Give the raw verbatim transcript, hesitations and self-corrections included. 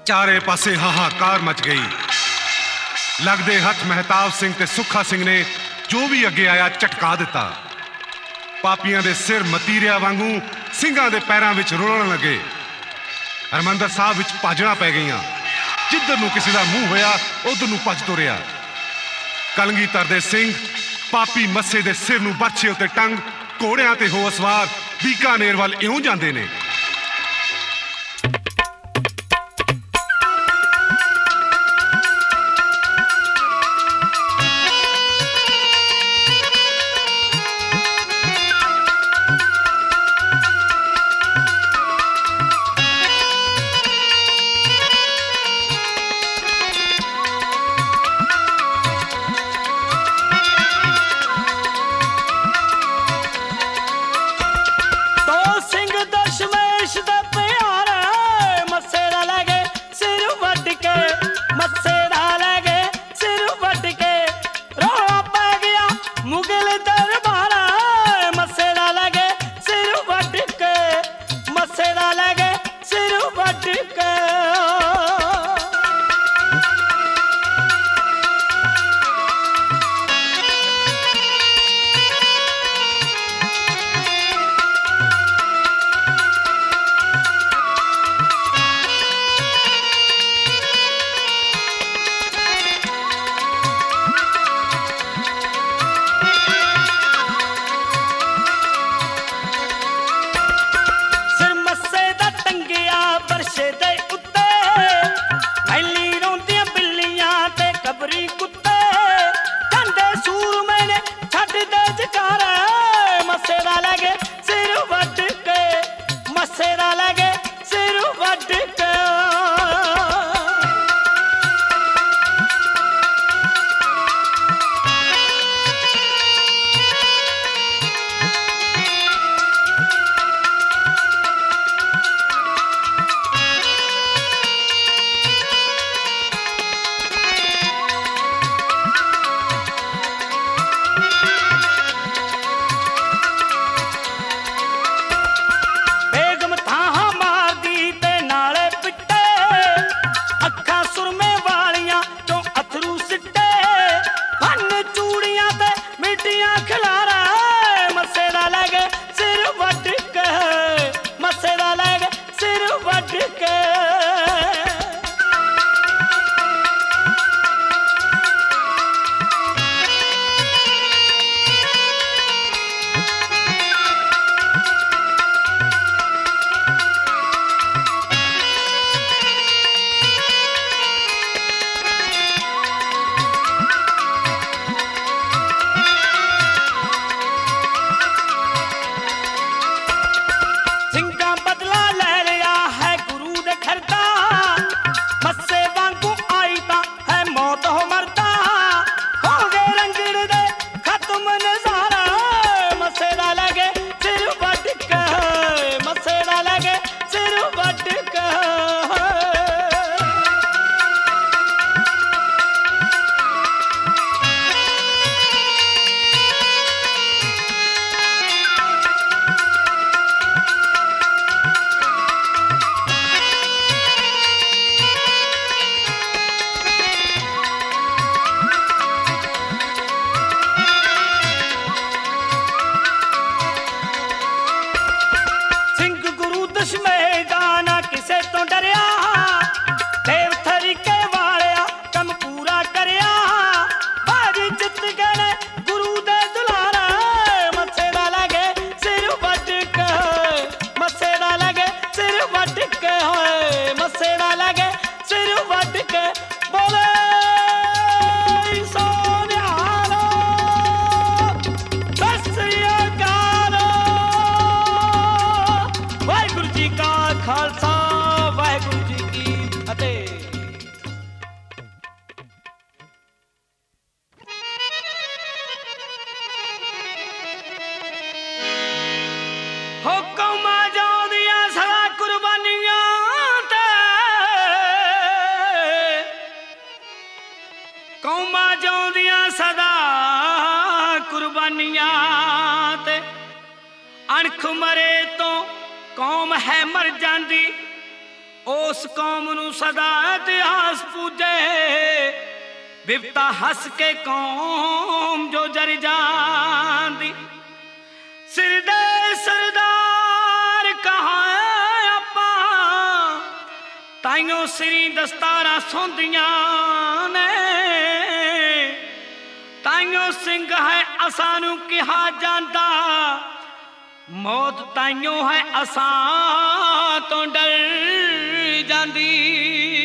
चारे पासे हाहाकार मच गई। लगदे हथ महताब सिंह ते सुखा सिंह ने जो भी अगे आया झटका दिता। पापियां दे सिर मतीरिया वांगू सिंघां दे पैरां विच रुलण लगे। हरमंदर साहब विच भाजणा पै गईयां। जिधर नूं किसी दा मूंह होया उधर नूं भज तुरिया। कलगीधर दे सिंह पापी मस्से दे सिर नूं बरछे उत्ते टंग घोड़ियां ते हो सवार बीकानेर वल इउं जांदे ने। अणख मरे तो कौम है मर जाती, उस कौम नू सदा इतिहास पूजे विपता हस के कौम जो जर जांदी सिरदे सरदार कहा आपा ताइयों सिरी दस्तारा सोंदियां ने ताइयों सिंह है असानू कहा जाता मौत ताइयों है असां तो डर जांदी।